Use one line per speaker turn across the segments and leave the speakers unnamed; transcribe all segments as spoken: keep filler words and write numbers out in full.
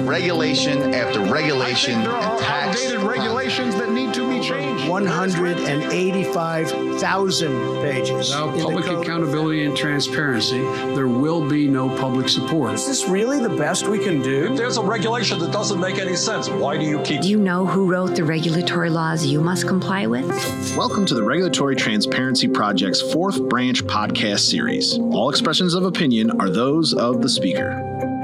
regulation after regulation,
I think there are
and tax
outdated regulations that need to be changed.
one hundred eighty-five thousand pages.
Without
in the
public
code.
accountability and transparency, there will be no public support.
Is this really the best we can do?
If there's a regulation that doesn't make any sense, why do you keep...
Do you know who wrote the regulatory laws you must comply with?
Welcome to the Regulatory Transparency Project's fourth branch podcast series. All expressions of opinion are those of the speaker.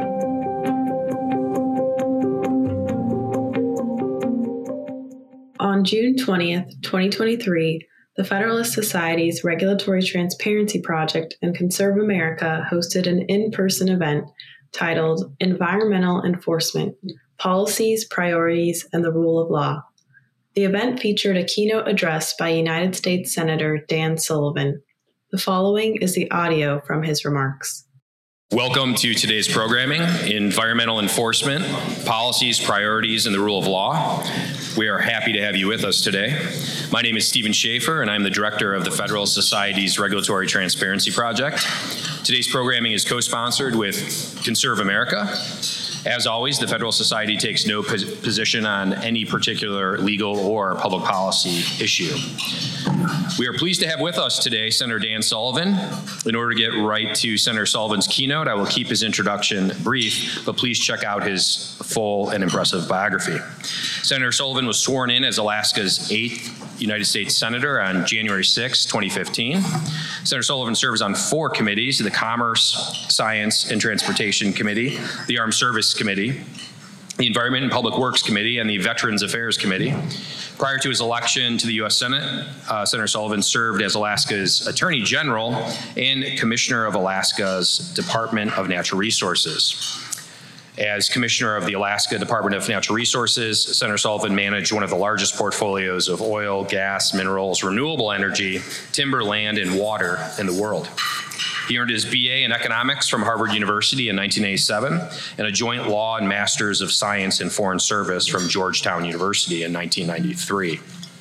On June twentieth, twenty twenty-three, the Federalist Society's Regulatory Transparency Project and Conserve America hosted an in-person event titled Environmental Enforcement: Policies, Priorities, and the Rule of Law. The event featured a keynote address by United States Senator Dan Sullivan. The following is the audio from his remarks.
Welcome to today's programming, Environmental Enforcement, Policies, Priorities, and the Rule of Law. We are happy to have you with us today. My name is Stephen Schaefer, and I'm the director of the Federalist Society's Regulatory Transparency Project. Today's programming is co-sponsored with Conserve America. As always, the Federalist Society takes no pos- position on any particular legal or public policy issue. We are pleased to have with us today Senator Dan Sullivan. In order to get right to Senator Sullivan's keynote, I will keep his introduction brief, but please check out his full and impressive biography. Senator Sullivan was sworn in as Alaska's eighth United States Senator on January sixth, twenty fifteen. Senator Sullivan serves on four committees: the Commerce, Science, and Transportation Committee, the Armed Service Committee, the Environment and Public Works Committee, and the Veterans Affairs Committee. Prior to his election to the U S Senate, uh, Senator Sullivan served as Alaska's Attorney General and Commissioner of Alaska's Department of Natural Resources. As Commissioner of the Alaska Department of Natural Resources, Senator Sullivan managed one of the largest portfolios of oil, gas, minerals, renewable energy, timber, land, and water in the world. He earned his B A in economics from Harvard University in nineteen eighty-seven and a joint law and master's of science in foreign service from Georgetown University in nineteen ninety-three.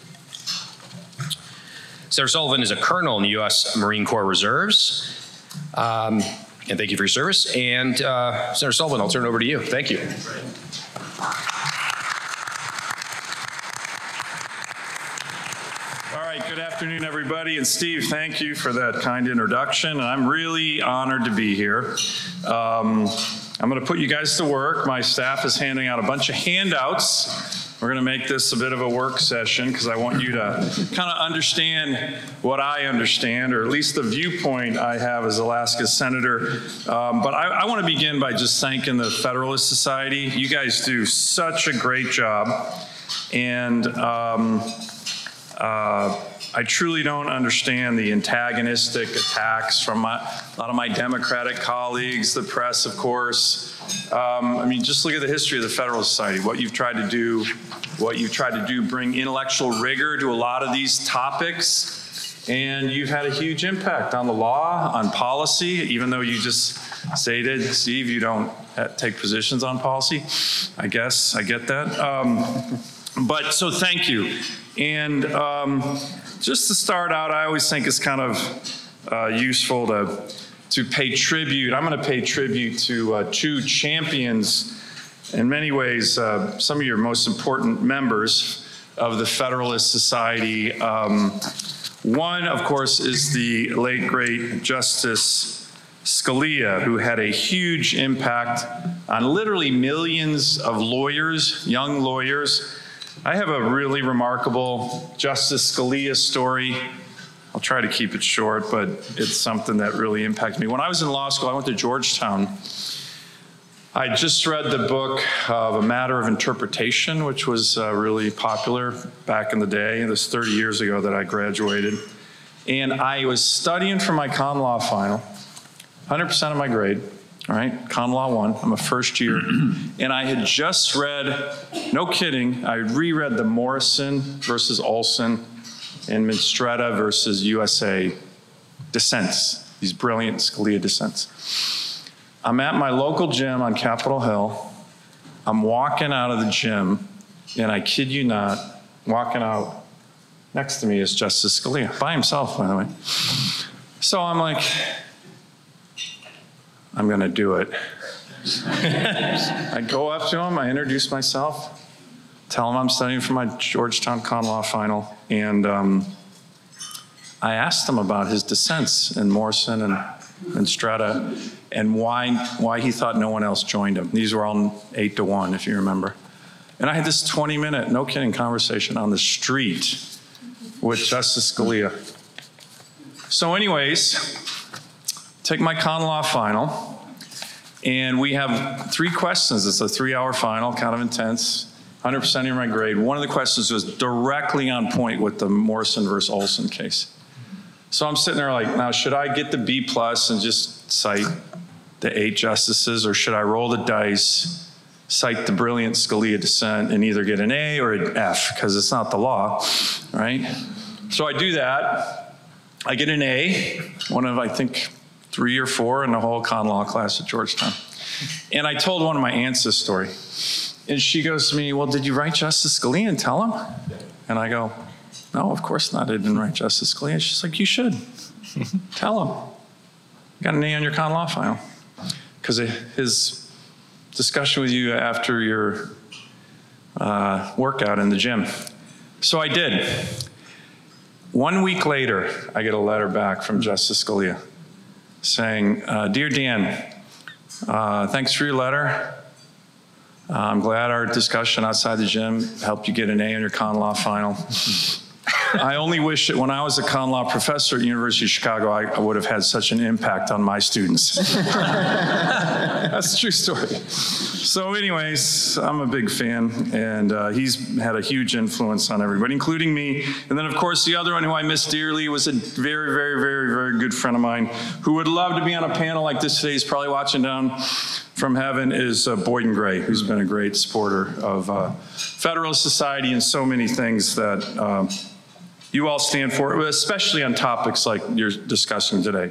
Senator Sullivan is a colonel in the U S Marine Corps Reserves. Um, and thank you for your service. And uh, Senator Sullivan, I'll turn it over to you. Thank you.
All right, good afternoon, everybody. And Steve, thank you for that kind introduction. I'm really honored to be here. Um, I'm going to put you guys to work. My staff is handing out a bunch of handouts. We're going to make this a bit of a work session because I want you to kind of understand what I understand, or at least the viewpoint I have as Alaska's senator. Um, but I, I want to begin by just thanking the Federalist Society. You guys do such a great job. And um, uh, I truly don't understand the antagonistic attacks from my, a lot of my Democratic colleagues, the press, of course. Um, I mean, just look at the history of the Federalist Society, what you've tried to do, what you've tried to do, bring intellectual rigor to a lot of these topics. And you've had a huge impact on the law, on policy, even though you just stated, Steve, you don't take positions on policy. I guess I get that. Um, but so thank you. And um, just to start out, I always think it's kind of uh, useful to to pay tribute. I'm going to pay tribute to uh, two champions, in many ways, uh, some of your most important members of the Federalist Society. Um, one, of course, is the late, great Justice Scalia, who had a huge impact on literally millions of lawyers, young lawyers. I have a really remarkable Justice Scalia story. I'll try to keep it short, but it's something that really impacted me. When I was in law school, I went to Georgetown. I just read the book of A Matter of Interpretation, which was uh, really popular back in the day. It was thirty years ago that I graduated. And I was studying for my con law final, one hundred percent of my grade, all right, con law one, I'm a first year. And I had just read, no kidding, I reread the Morrison versus Olson and Mistretta versus U S A dissents, these brilliant Scalia dissents. I'm at my local gym on Capitol Hill. I'm walking out of the gym, and I kid you not, walking out next to me is Justice Scalia, by himself, by the way. So I'm like, I'm gonna do it. I go up to him, I introduce myself, tell him I'm studying for my Georgetown Con Law final, and um, I asked him about his dissents in Morrison and, and Strata, and why why he thought no one else joined him. These were all eight to one, if you remember. And I had this twenty minute, no kidding, conversation on the street with Justice Scalia. So anyways, take my con law final, and we have three questions. It's a three hour final, kind of intense, one hundred percent in my grade. One of the questions was directly on point with the Morrison versus Olson case. So I'm sitting there like, now should I get the B plus and just cite the eight justices, or should I roll the dice, cite the brilliant Scalia dissent, and either get an A or an F, because it's not the law, right? So I do that. I get an A, one of, I think, three or four in the whole con law class at Georgetown. And I told one of my aunts this story. And she goes to me, well, did you write Justice Scalia and tell him? And I go, no, of course not. I didn't write Justice Scalia. She's like, you should. Tell him. You got an A on your con law file. Because his discussion with you after your uh, workout in the gym. So I did. One week later, I get a letter back from Justice Scalia saying, uh, Dear Dan, uh, thanks for your letter. Uh, I'm glad our discussion outside the gym helped you get an A on your con law final. I only wish that when I was a con law professor at the University of Chicago, I, I would have had such an impact on my students. That's a true story. So anyways, I'm a big fan, and uh, he's had a huge influence on everybody, including me. And then, of course, the other one who I miss dearly was a very, very, very, very good friend of mine who would love to be on a panel like this today. He's probably watching down from heaven, is uh, Boyden Gray, who's been a great supporter of uh, Federalist Society and so many things that uh, you all stand for, especially on topics like you're discussing today.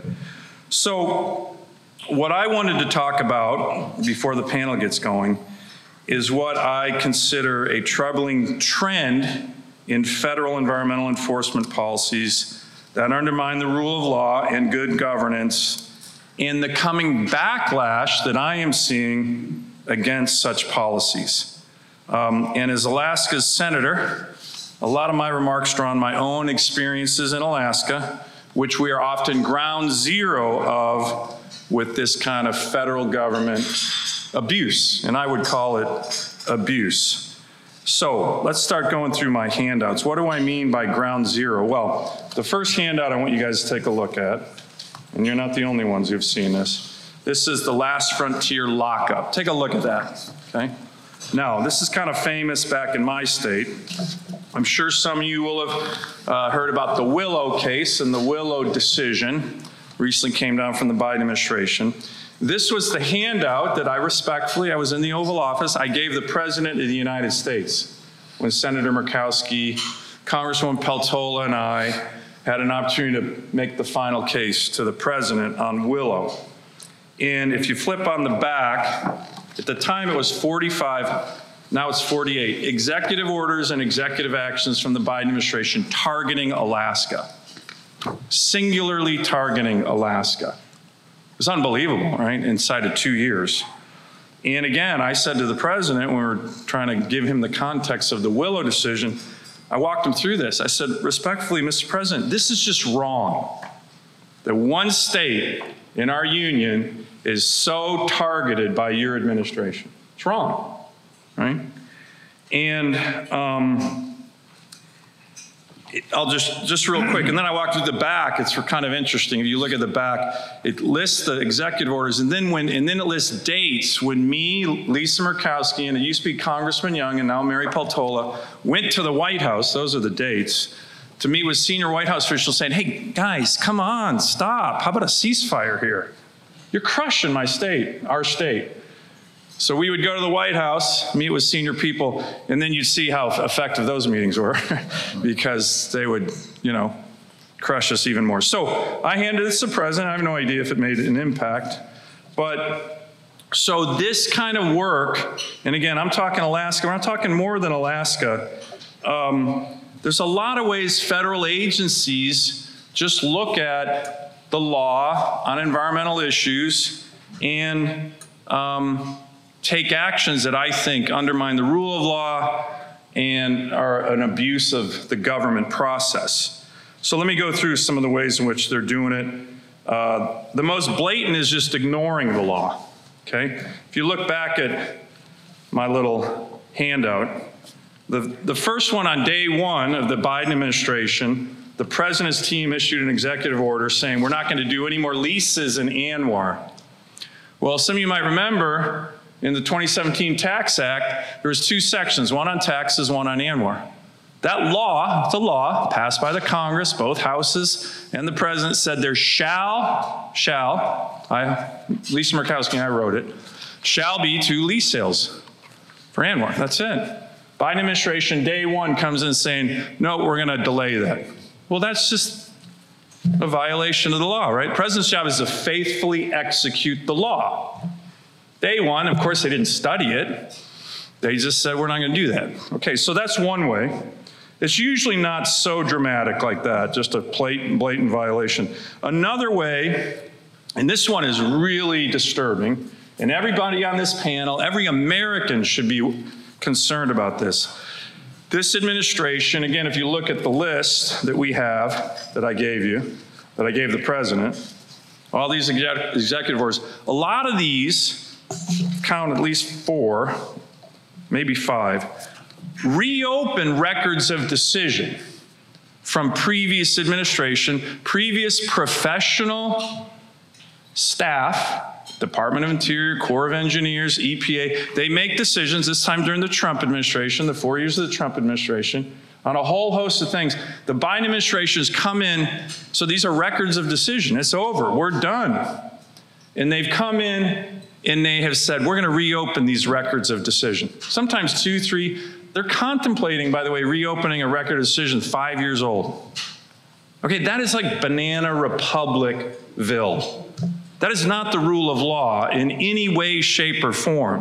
So what I wanted to talk about before the panel gets going is what I consider a troubling trend in federal environmental enforcement policies that undermine the rule of law and good governance, and the coming backlash that I am seeing against such policies. Um, and as Alaska's senator, a lot of my remarks draw on my own experiences in Alaska, which we are often ground zero of with this kind of federal government abuse, and I would call it abuse. So let's start going through my handouts. What do I mean by ground zero? Well, the first handout I want you guys to take a look at, and you're not the only ones who've seen this. This is the Last Frontier lockup. Take a look at that, okay? Now, this is kind of famous back in my state. I'm sure some of you will have uh, heard about the Willow case and the Willow decision. Recently came down from the Biden administration. This was the handout that I respectfully, I was in the Oval Office, I gave the President of the United States when Senator Murkowski, Congresswoman Peltola, and I had an opportunity to make the final case to the President on Willow. And if you flip on the back, at the time it was forty-five, now it's forty-eight. Executive orders and executive actions from the Biden administration targeting Alaska. Singularly targeting Alaska. It was unbelievable, right? Inside of two years. And again, I said to the President when we were trying to give him the context of the Willow decision, I walked him through this. I said, respectfully, Mister President, this is just wrong. That one state in our union is so targeted by your administration. It's wrong, right? And um, I'll just, just real quick, and then I walk through the back. It's kind of interesting. If you look at the back, it lists the executive orders, and then when, and then it lists dates when me, Lisa Murkowski, and it used to be Congressman Young, and now Mary Peltola, went to the White House, those are the dates, to meet with senior White House officials saying, hey, guys, come on, stop. How about a ceasefire here? You're crushing my state, our state. So we would go to the White House, meet with senior people, and then you'd see how effective those meetings were because they would, you know, crush us even more. So I handed this to the President. I have no idea if it made an impact. But so this kind of work, and again, I'm talking Alaska. We're not talking more than Alaska. Um, there's a lot of ways federal agencies just look at the law on environmental issues and um, take actions that I think undermine the rule of law and are an abuse of the government process. So let me go through some of the ways in which they're doing it. Uh, the most blatant is just ignoring the law, okay? If you look back at my little handout, the, the first one on day one of the Biden administration, the president's team issued an executive order saying we're not going to do any more leases in ANWR. Well, some of you might remember in the twenty seventeen Tax Act, there was two sections, one on taxes, one on ANWR. That law, the law passed by the Congress, both houses, and the president said there shall, shall, I, Lisa Murkowski and I wrote it, shall be two lease sales for ANWR. That's it. Biden administration, day one, comes in saying, no, we're going to delay that. Well, that's just a violation of the law, right? The president's job is to faithfully execute the law. Day one, of course, they didn't study it. They just said, we're not going to do that. Okay, so that's one way. It's usually not so dramatic like that, just a blatant, blatant violation. Another way, and this one is really disturbing, and everybody on this panel, every American should be concerned about this. This administration, again, if you look at the list that we have, that I gave you, that I gave the president, all these exec- executive orders, a lot of these, count at least four, maybe five, reopen records of decision from previous administration, previous professional staff, Department of Interior, Corps of Engineers, E P A. They make decisions, this time during the Trump administration, the four years of the Trump administration, on a whole host of things. The Biden administration has come in, so these are records of decision. It's over, we're done. And they've come in and they have said, we're going to reopen these records of decision. Sometimes two, three, they're contemplating, by the way, reopening a record of decision five years old. Okay, that is like Banana Republicville. That is not the rule of law in any way, shape, or form.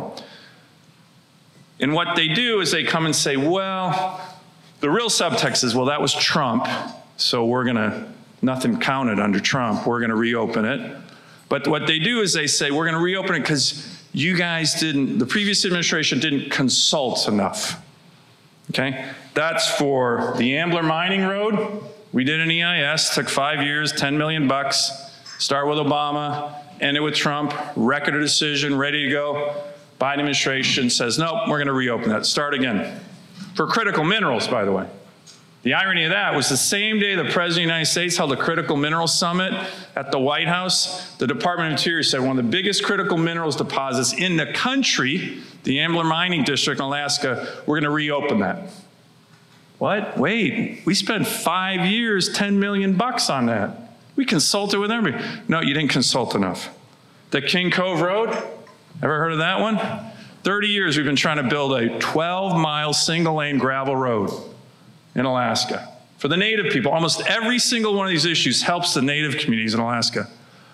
And what they do is they come and say, well, the real subtext is, well, that was Trump, so we're going to, nothing counted under Trump, we're going to reopen it. But what they do is they say, we're going to reopen it because you guys didn't, the previous administration didn't consult enough. Okay? That's for the Ambler Mining Road. We did an E I S, took five years, ten million bucks, start with Obama, end it with Trump, record of decision, ready to go. Biden administration says, nope, we're going to reopen that, start again. For critical minerals, by the way. The irony of that was the same day the President of the United States held a critical minerals summit at the White House, the Department of Interior said one of the biggest critical minerals deposits in the country, the Ambler Mining District in Alaska, we're going to reopen that. What? Wait, we spent five years, ten million bucks on that. We consulted with everybody. No, you didn't consult enough. The King Cove Road, ever heard of that one? thirty years we've been trying to build a twelve mile single lane gravel road in Alaska. For the Native people, almost every single one of these issues helps the Native communities in Alaska.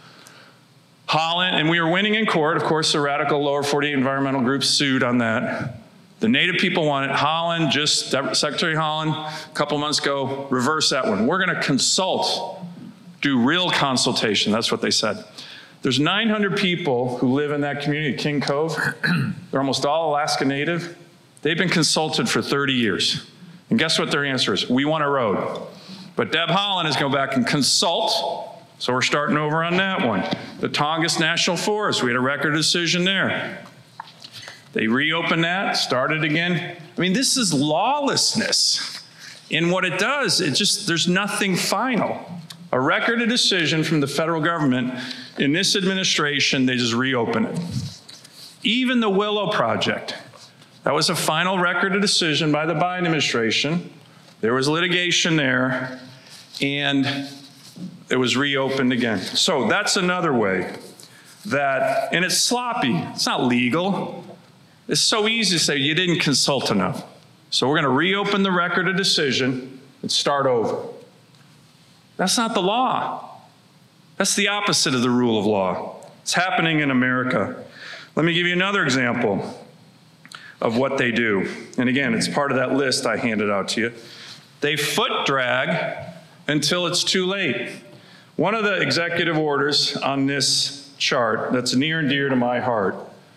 Holland, and we were winning in court. Of course, the radical lower forty-eight environmental groups sued on that. The Native people wanted Holland, just Secretary Holland, a couple months ago, reverse that one. We're going to consult, do real consultation. That's what they said. There's nine hundred people who live in that community, King Cove. They're almost all Alaska Native. They've been consulted for thirty years. And guess what their answer is? We want a road. But Deb Haaland is going back and consult, so we're starting over on that one. The Tongass National Forest, we had a record decision there. They reopened that, started again. I mean, this is lawlessness. And what it does, it just, there's nothing final. A record of decision from the federal government, in this administration, they just reopen it. Even the Willow Project, that was a final record of decision by the Biden administration. There was litigation there, and it was reopened again. So that's another way that, and it's sloppy, it's not legal. It's so easy to say you didn't consult enough. So we're going to reopen the record of decision and start over. That's not the law. That's the opposite of the rule of law. It's happening in America. Let me give you another example of what they do. And again, it's part of that list I handed out to you. They foot drag until it's too late. One of the executive orders on this chart that's near and dear to my heart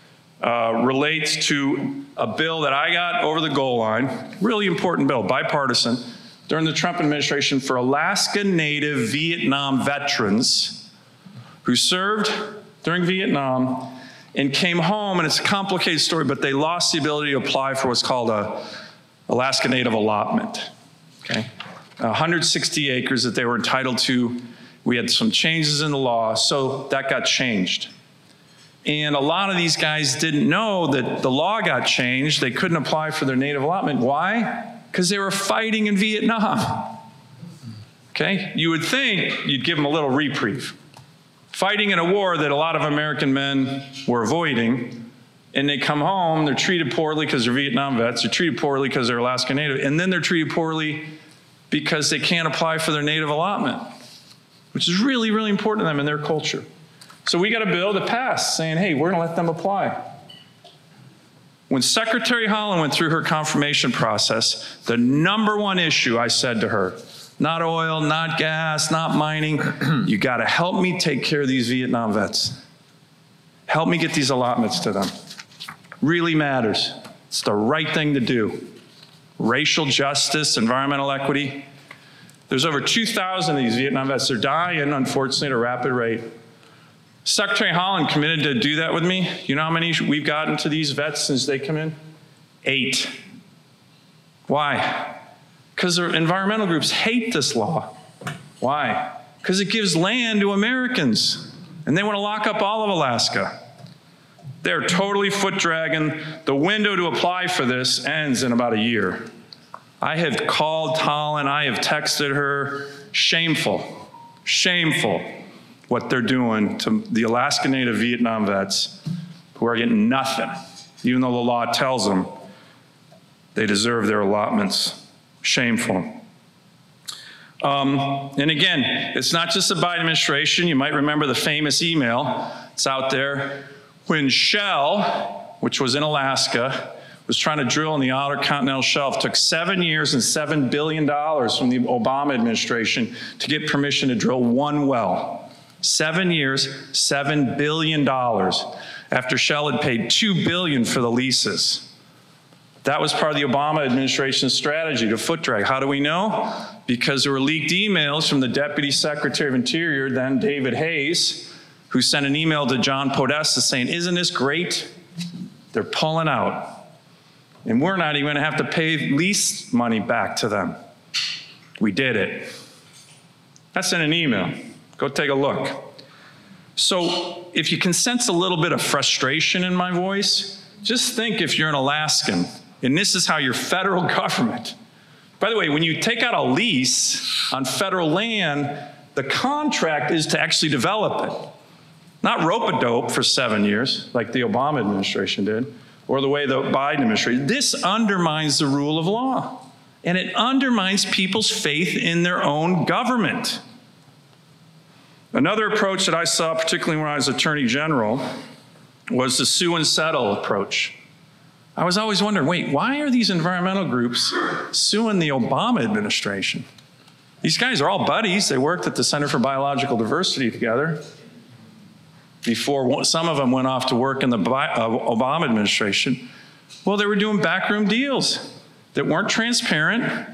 uh, relates to a bill that I got over the goal line, really important bill, bipartisan, during the Trump administration for Alaska Native Vietnam veterans who served during Vietnam and came home, and it's a complicated story, but they lost the ability to apply for what's called a Alaska Native allotment, okay? one hundred sixty acres that they were entitled to. We had some changes in the law, so that got changed. And a lot of these guys didn't know that the law got changed. They couldn't apply for their native allotment. Why? Because they were fighting in Vietnam. Okay? You would think you'd give them a little reprieve. Fighting in a war that a lot of American men were avoiding, and they come home, they're treated poorly because they're Vietnam vets, they're treated poorly because they're Alaska Native, and then they're treated poorly because they can't apply for their native allotment, which is really, really important to them in their culture. So we got a bill that passed saying, hey, we're gonna let them apply. When Secretary Haaland went through her confirmation process, the number one issue I said to her, not oil, not gas, not mining, you gotta help me take care of these Vietnam vets. Help me get these allotments to them. Really matters. It's the right thing to do. Racial justice, environmental equity. There's over two thousand of these Vietnam vets. They're dying, unfortunately, at a rapid rate. Secretary Haaland committed to do that with me. You know how many we've gotten to these vets since they come in? Eight. Why? Because the environmental groups hate this law. Why? Because it gives land to Americans, and they want to lock up all of Alaska. They're totally foot dragging. The window to apply for this ends in about a year. I have called Haaland, I have texted her. Shameful, shameful what they're doing to the Alaska Native Vietnam vets who are getting nothing, even though the law tells them they deserve their allotments. Shameful. Um, and again, it's not just the Biden administration. You might remember the famous email. It's out there. When Shell, which was in Alaska, was trying to drill in the Outer Continental Shelf, took seven years and seven billion dollars from the Obama administration to get permission to drill one well. Seven years, seven billion dollars, after Shell had paid two billion dollars for the leases. That was part of the Obama administration's strategy to foot drag. How do we know? Because there were leaked emails from the Deputy Secretary of Interior, then David Hayes, who sent an email to John Podesta saying, isn't this great? They're pulling out. And we're not even gonna have to pay lease money back to them. We did it. That's in an email. Go take a look. So if you can sense a little bit of frustration in my voice, just think if you're an Alaskan, and this is how your federal government, by the way, when you take out a lease on federal land, the contract is to actually develop it. Not rope-a-dope for seven years, like the Obama administration did, or the way the Biden administration. This undermines the rule of law, and it undermines people's faith in their own government. Another approach that I saw, particularly when I was Attorney General, was the sue and settle approach. I was always wondering, wait, why are these environmental groups suing the Obama administration? These guys are all buddies. They worked at the Center for Biological Diversity together before some of them went off to work in the Obama administration. Well, they were doing backroom deals that weren't transparent.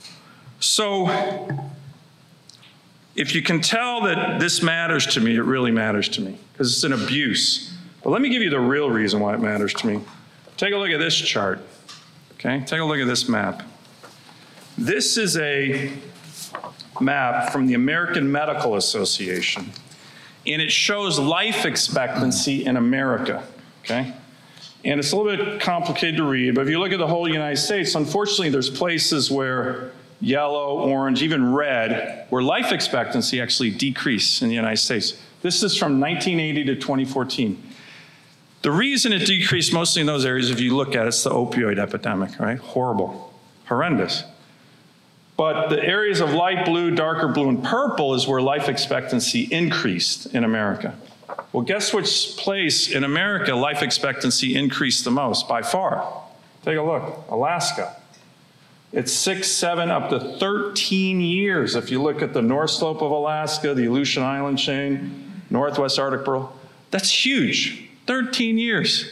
So if you can tell that this matters to me, it really matters to me, because it's an abuse. But let me give you the real reason why it matters to me. Take a look at this chart, okay? Take a look at this map. This is a map from the American Medical Association, and it shows life expectancy in America, okay? And it's a little bit complicated to read, but if you look at the whole United States, unfortunately, there's places where yellow, orange, even red, where life expectancy actually decreased in the United States. This is from nineteen eighty to twenty fourteen. The reason it decreased mostly in those areas, if you look at it, it's the opioid epidemic, right? Horrible, horrendous. But the areas of light blue, darker blue, and purple is where life expectancy increased in America. Well, guess which place in America life expectancy increased the most by far? Take a look, Alaska. It's six, seven, up to thirteen years. If you look at the north slope of Alaska, the Aleutian Island chain, northwest Arctic Pearl, that's huge, thirteen years.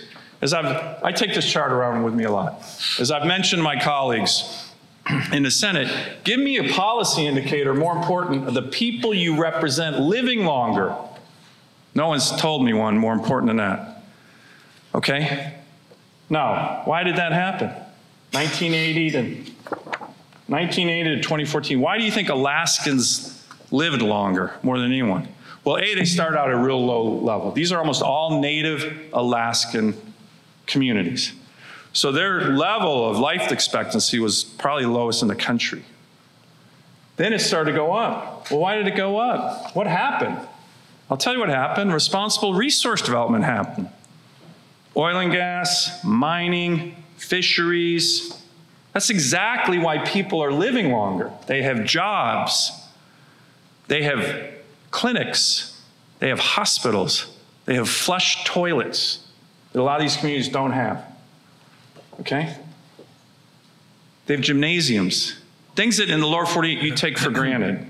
As I've, I take this chart around with me a lot. As I've mentioned to my colleagues in the Senate, give me a policy indicator more important of the people you represent living longer. No one's told me one more important than that. Okay? Now, why did that happen? nineteen eighty to nineteen eighty to twenty fourteen. Why do you think Alaskans lived longer more than anyone? Well, A, they started out at a real low level. These are almost all native Alaskan communities. So their level of life expectancy was probably lowest in the country. Then it started to go up. Well, why did it go up? What happened? I'll tell you what happened. Responsible resource development happened. Oil and gas, mining, fisheries. That's exactly why people are living longer. They have jobs. They have clinics. They have hospitals. They have flush toilets that a lot of these communities don't have. Okay? They have gymnasiums. Things that in the lower forty-eight you take for granted.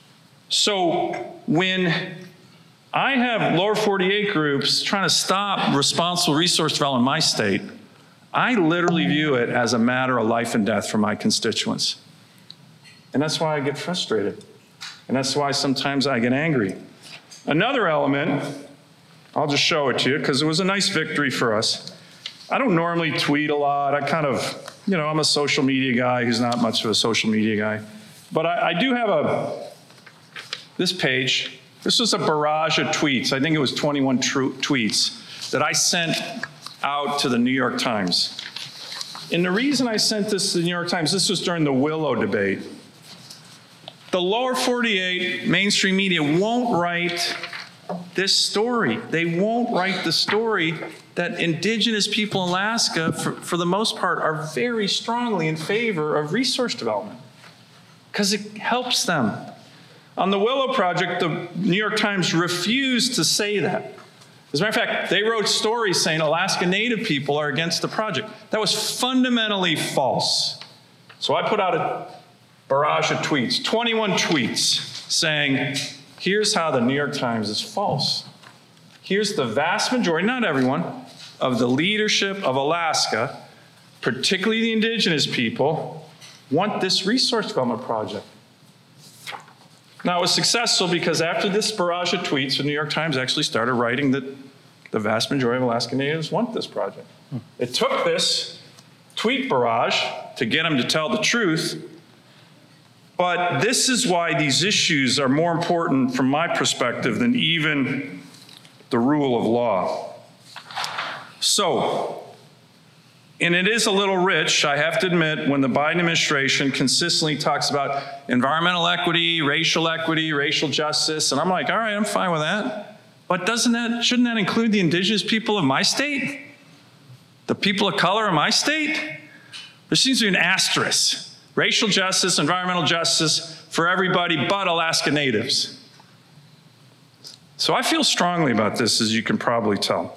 So when I have lower forty-eight groups trying to stop responsible resource development in my state, I literally view it as a matter of life and death for my constituents. And that's why I get frustrated. And that's why sometimes I get angry. Another element, I'll just show it to you because it was a nice victory for us. I don't normally tweet a lot. I kind of, you know, I'm a social media guy who's not much of a social media guy. But I, I do have a, this page. This was a barrage of tweets. I think it was twenty-one tr- tweets that I sent out to the New York Times. And the reason I sent this to the New York Times, this was during the Willow debate. The lower forty-eight mainstream media won't write this story. They won't write the story that indigenous people in Alaska, for, for the most part, are very strongly in favor of resource development because it helps them. On the Willow Project, the New York Times refused to say that. As a matter of fact, they wrote stories saying Alaska Native people are against the project. That was fundamentally false. So I put out a barrage of tweets, twenty-one tweets, saying, here's how the New York Times is false. Here's the vast majority, not everyone, of the leadership of Alaska, particularly the indigenous people, want this resource development project. Now, it was successful because after this barrage of tweets, the New York Times actually started writing that the vast majority of Alaska Natives want this project. Hmm. It took this tweet barrage to get them to tell the truth, but this is why these issues are more important from my perspective than even the rule of law. So, and it is a little rich, I have to admit, when the Biden administration consistently talks about environmental equity, racial equity, racial justice, and I'm like, all right, I'm fine with that. But doesn't that, shouldn't that include the indigenous people of my state? The people of color in my state? There seems to be an asterisk. Racial justice, environmental justice for everybody but Alaska Natives. So I feel strongly about this, as you can probably tell.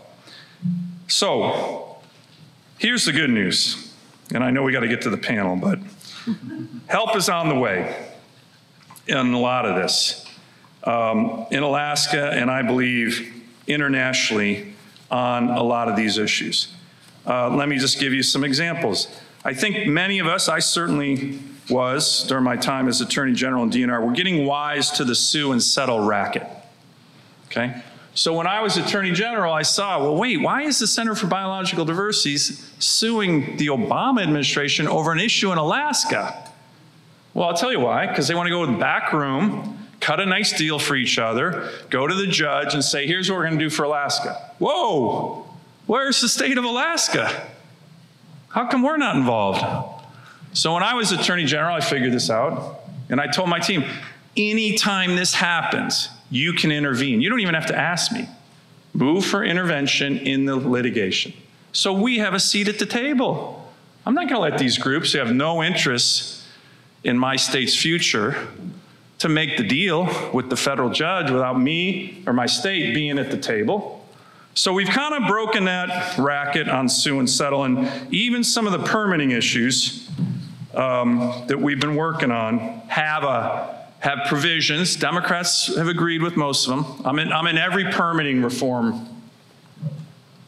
So, here's the good news, and I know we got to get to the panel, but help is on the way in a lot of this. Um, in Alaska, and I believe internationally on a lot of these issues. Uh, let me just give you some examples. I think many of us, I certainly was during my time as Attorney General and D N R, we're getting wise to the sue and settle racket, okay? So when I was Attorney General, I saw, well, wait, why is the Center for Biological Diversity suing the Obama administration over an issue in Alaska? Well, I'll tell you why, because they want to go to the back room, cut a nice deal for each other, go to the judge and say, here's what we're going to do for Alaska. Whoa, where's the state of Alaska? How come we're not involved? So when I was Attorney General, I figured this out, and I told my team, anytime this happens, you can intervene. You don't even have to ask me. Move for intervention in the litigation. So we have a seat at the table. I'm not going to let these groups who have no interest in my state's future to make the deal with the federal judge without me or my state being at the table. So we've kind of broken that racket on sue and settle, and even some of the permitting issues um, that we've been working on have a have provisions. Democrats have agreed with most of them. I'm in, I'm in every permitting reform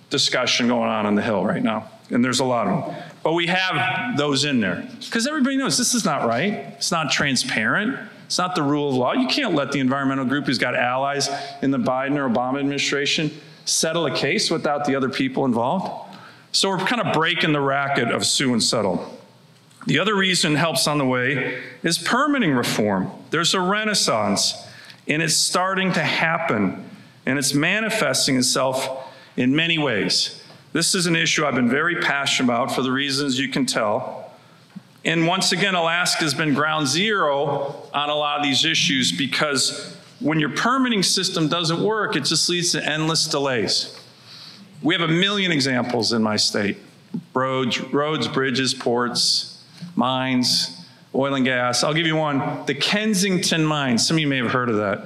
discussion going on on the Hill right now, and there's a lot of them. But we have those in there because everybody knows this is not right. It's not transparent. It's not the rule of law. You can't let the environmental group who's got allies in the Biden or Obama administration settle a case without the other people involved. So we're kind of breaking the racket of sue and settle. The other reason help's on the way is permitting reform. There's a renaissance, and it's starting to happen, and it's manifesting itself in many ways. This is an issue I've been very passionate about for the reasons you can tell. And once again, Alaska has been ground zero on a lot of these issues because when your permitting system doesn't work, it just leads to endless delays. We have a million examples in my state. Roads, roads, bridges, ports, mines, oil and gas. I'll give you one, the Kensington mine. Some of you may have heard of that.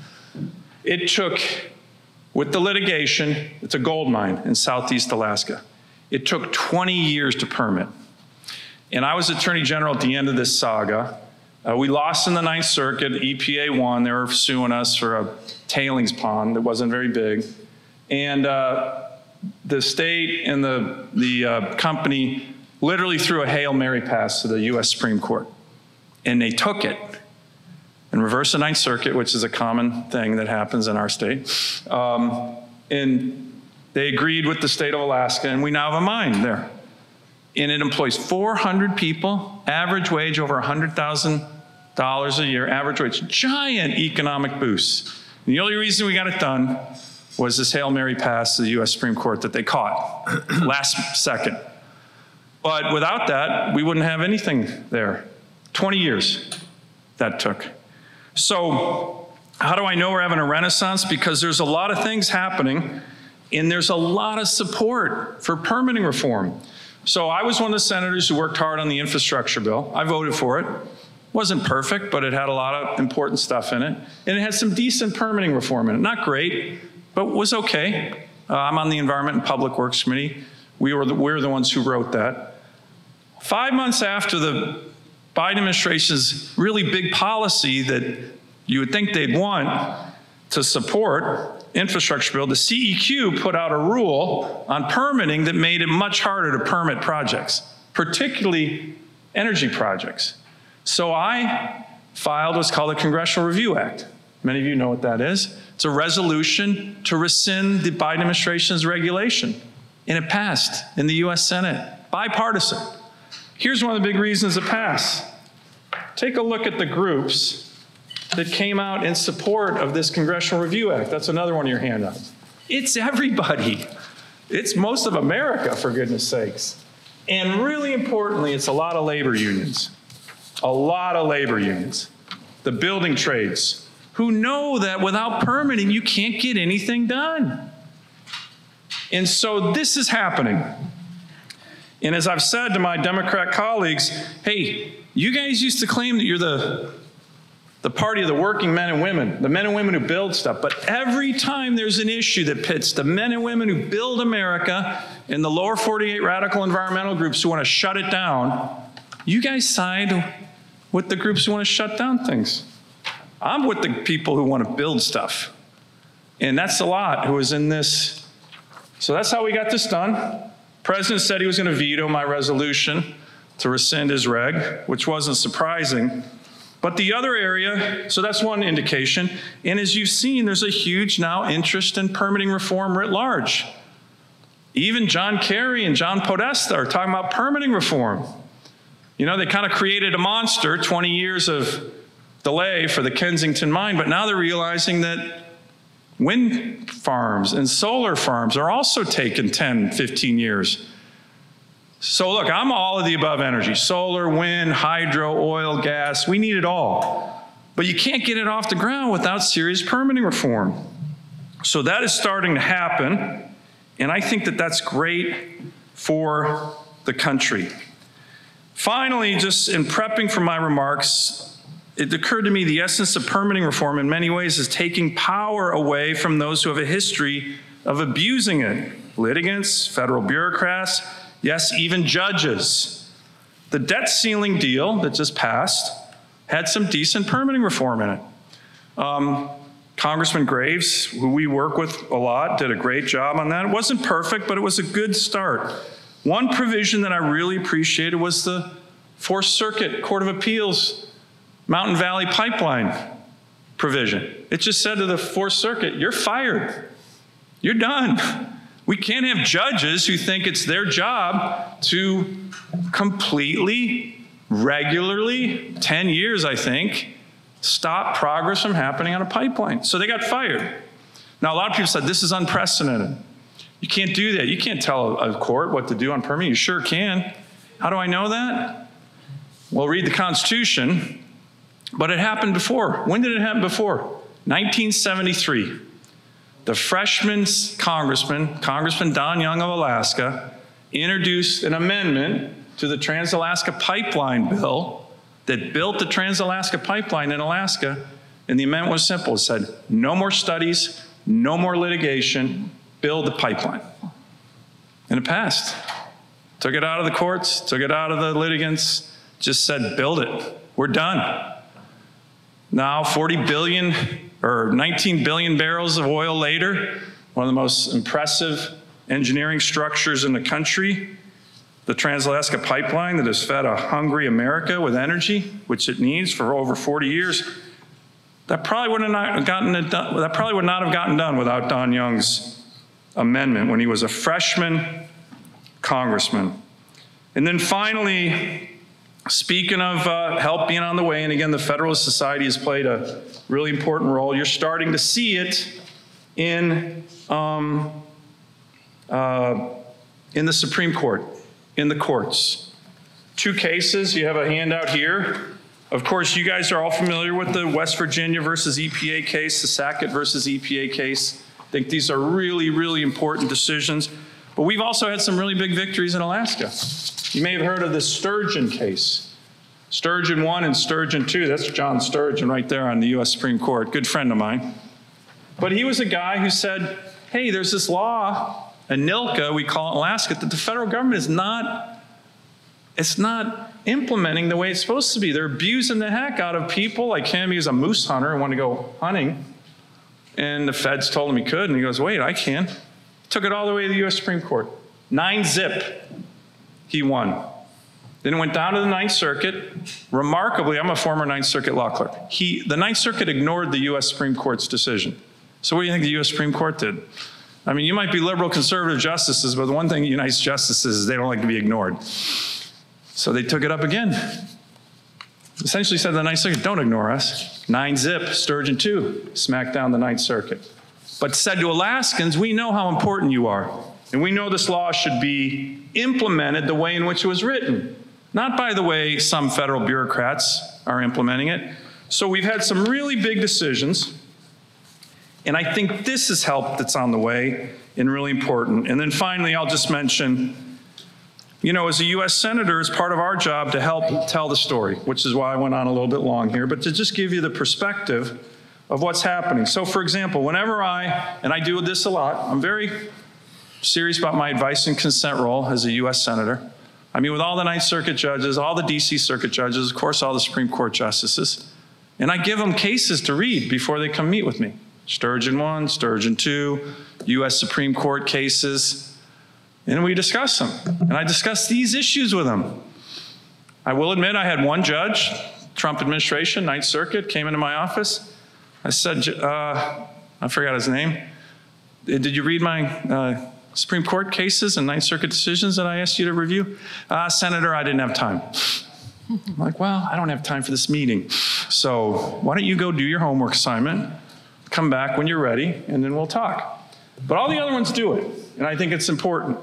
It took, with the litigation, it's a gold mine in Southeast Alaska. It took twenty years to permit. And I was Attorney General at the end of this saga. Uh, we lost in the Ninth Circuit. E P A won. They were suing us for a tailings pond that wasn't very big. And uh, the state and the, the uh, company literally threw a Hail Mary pass to the U S Supreme Court. And they took it and reversed the Ninth Circuit, which is a common thing that happens in our state. Um, and they agreed with the state of Alaska, and we now have a mine there. And it employs four hundred people, average wage over one hundred thousand dollars a year, average wage, giant economic boost. And the only reason we got it done was this Hail Mary pass to the U S Supreme Court that they caught last second. But without that, we wouldn't have anything there. twenty years that took. So how do I know we're having a renaissance? Because there's a lot of things happening, and there's a lot of support for permitting reform. So I was one of the senators who worked hard on the infrastructure bill. I voted for it. Wasn't perfect, but it had a lot of important stuff in it. And it had some decent permitting reform in it. Not great, but was okay. Uh, I'm on the Environment and Public Works Committee. We were the, we're the ones who wrote that. Five months after the Biden administration's really big policy that you would think they'd want to support, infrastructure bill, the C E Q put out a rule on permitting that made it much harder to permit projects, particularly energy projects. So I filed what's called the Congressional Review Act. Many of you know what that is. It's a resolution to rescind the Biden administration's regulation. And it passed in the U S Senate, bipartisan. Here's one of the big reasons it passed. Take a look at the groups that came out in support of this Congressional Review Act. That's another one of your handouts. It's everybody. It's most of America, for goodness sakes. And really importantly, it's a lot of labor unions. A lot of labor unions. The building trades, who know that without permitting, you can't get anything done. And so this is happening. And as I've said to my Democrat colleagues, hey, you guys used to claim that you're the the party of the working men and women, the men and women who build stuff. But every time there's an issue that pits the men and women who build America and the lower forty-eight radical environmental groups who want to shut it down, you guys side with the groups who want to shut down things. I'm with the people who want to build stuff. And that's a lot who is in this. So that's how we got this done. The president said he was going to veto my resolution to rescind his reg, which wasn't surprising. But the other area, so that's one indication. And as you've seen, there's a huge now interest in permitting reform writ large. Even John Kerry and John Podesta are talking about permitting reform. You know, they kind of created a monster, twenty years of delay for the Kensington mine, but now they're realizing that wind farms and solar farms are also taking ten, fifteen years. So look, I'm all of the above energy, solar, wind, hydro, oil, gas, we need it all. But you can't get it off the ground without serious permitting reform. So that is starting to happen, and I think that that's great for the country. Finally, just in prepping for my remarks, it occurred to me the essence of permitting reform in many ways is taking power away from those who have a history of abusing it. Litigants, federal bureaucrats, yes, even judges. The debt ceiling deal that just passed had some decent permitting reform in it. Um, Congressman Graves, who we work with a lot, did a great job on that. It wasn't perfect, but it was a good start. One provision that I really appreciated was the Fourth Circuit Court of Appeals Mountain Valley Pipeline provision. It just said to the Fourth Circuit, you're fired. You're done. We can't have judges who think it's their job to completely, regularly, ten years, I think, stop progress from happening on a pipeline. So they got fired. Now, a lot of people said, this is unprecedented. You can't do that. You can't tell a court what to do on permitting. You sure can. How do I know that? Well, read the Constitution. But it happened before. When did it happen before? nineteen seventy-three. The freshman congressman, Congressman Don Young of Alaska, introduced an amendment to the Trans-Alaska Pipeline Bill that built the Trans-Alaska Pipeline in Alaska, and the amendment was simple. It said, no more studies, no more litigation, build the pipeline. And it passed. Took it out of the courts, took it out of the litigants, just said, build it. We're done. Now, forty billion or nineteen billion barrels of oil later, one of the most impressive engineering structures in the country, the Trans-Alaska Pipeline that has fed a hungry America with energy, which it needs for over forty years, that probably would not have gotten it done, that probably would not have gotten done without Don Young's amendment when he was a freshman congressman. And then finally, speaking of uh, help being on the way, and again, the Federalist Society has played a really important role. You're starting to see it in um, uh, in the Supreme Court, in the courts. Two cases. You have a handout here. Of course, you guys are all familiar with the West Virginia versus E P A case, the Sackett versus E P A case. I think these are really, really important decisions. But we've also had some really big victories in Alaska. You may have heard of the Sturgeon case. Sturgeon one and Sturgeon two, that's John Sturgeon right there on the U S Supreme Court, good friend of mine. But he was a guy who said, hey, there's this law, ANILCA, we call it in Alaska, that the federal government is not, it's not implementing the way it's supposed to be. They're abusing the heck out of people like him. He was a moose hunter and wanted to go hunting. And the feds told him he could, and he goes, wait, I can. Took it all the way to the U S Supreme Court. Nine zip, he won. Then it went down to the Ninth Circuit. Remarkably, I'm a former Ninth Circuit law clerk. He, the Ninth Circuit ignored the U S Supreme Court's decision. So what do you think the U S Supreme Court did? I mean, you might be liberal conservative justices, but the one thing that unites justices is they don't like to be ignored. So they took it up again. Essentially said to the Ninth Circuit, don't ignore us. Nine zip, Sturgeon two, smacked down the Ninth Circuit. But said to Alaskans, we know how important you are. And we know this law should be implemented the way in which it was written. Not by the way some federal bureaucrats are implementing it. So we've had some really big decisions. And I think this is help that's on the way and really important. And then finally, I'll just mention, you know, as a U S Senator, it's part of our job to help tell the story, which is why I went on a little bit long here, but to just give you the perspective of what's happening. So for example, whenever I, and I do this a lot, I'm very serious about my advice and consent role as a U S Senator. I mean, with all the Ninth Circuit judges, all the D C Circuit judges, of course, all the Supreme Court justices, and I give them cases to read before they come meet with me. Sturgeon one, Sturgeon two, U S Supreme Court cases, and we discuss them. And I discuss these issues with them. I will admit I had one judge, Trump administration, Ninth Circuit, came into my office. I said, uh, I forgot his name. Did you read my uh, Supreme Court cases and Ninth Circuit decisions that I asked you to review? Uh, Senator, I didn't have time. I'm like, well, I don't have time for this meeting. So why don't you go do your homework assignment, come back when you're ready, and then we'll talk. But all the other ones do it, and I think it's important.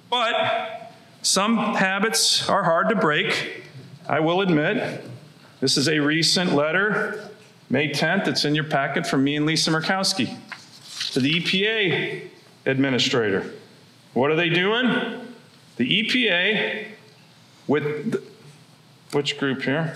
But some habits are hard to break, I will admit. This is a recent letter, May tenth, it's in your packet from me and Lisa Murkowski, to the E P A administrator. What are they doing? The E P A, with the, which group here?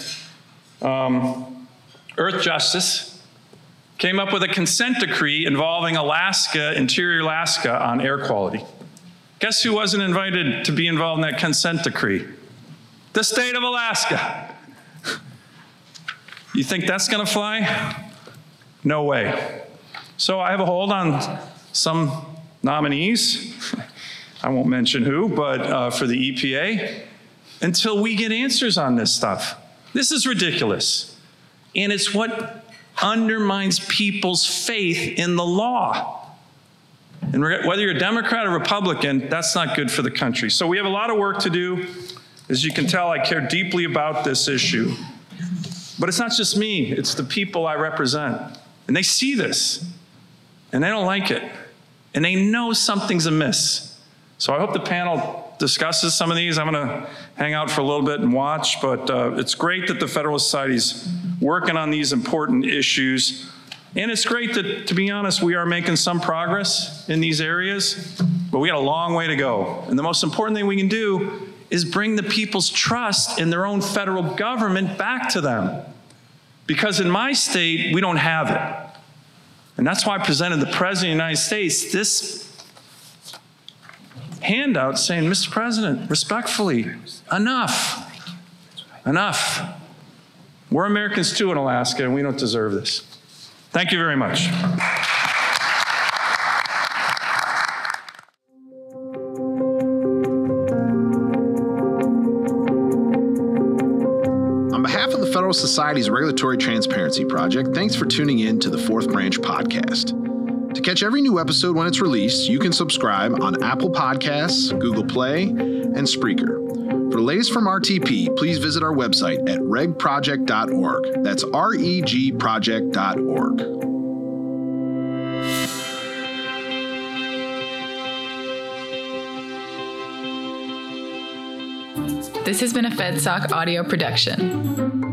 Um, Earth Justice, came up with a consent decree involving Alaska, Interior Alaska, on air quality. Guess who wasn't invited to be involved in that consent decree? The state of Alaska. You think that's going to fly? No way. So I have a hold on some nominees. I won't mention who, but uh, for the E P A, until we get answers on this stuff. This is ridiculous. And it's what undermines people's faith in the law. And whether you're a Democrat or Republican, that's not good for the country. So we have a lot of work to do. As you can tell, I care deeply about this issue. But it's not just me, it's the people I represent. And they see this, and they don't like it. And they know something's amiss. So I hope the panel discusses some of these. I'm gonna hang out for a little bit and watch, but uh, it's great that the Federalist Society's working on these important issues. And it's great that, to be honest, we are making some progress in these areas, but we got a long way to go. And the most important thing we can do is bring the people's trust in their own federal government back to them. Because in my state, we don't have it. And that's why I presented the President of the United States this handout saying, Mister President, respectfully, enough, enough. We're Americans too in Alaska, and we don't deserve this. Thank you very much.
On behalf of the Federal Society's Regulatory Transparency Project, thanks for tuning in to the Fourth Branch podcast. To catch every new episode when it's released, you can subscribe on Apple Podcasts, Google Play, and Spreaker. For the latest from R T P, please visit our website at reg project dot org. That's R E G project dot org.
This has been a FedSoc audio production.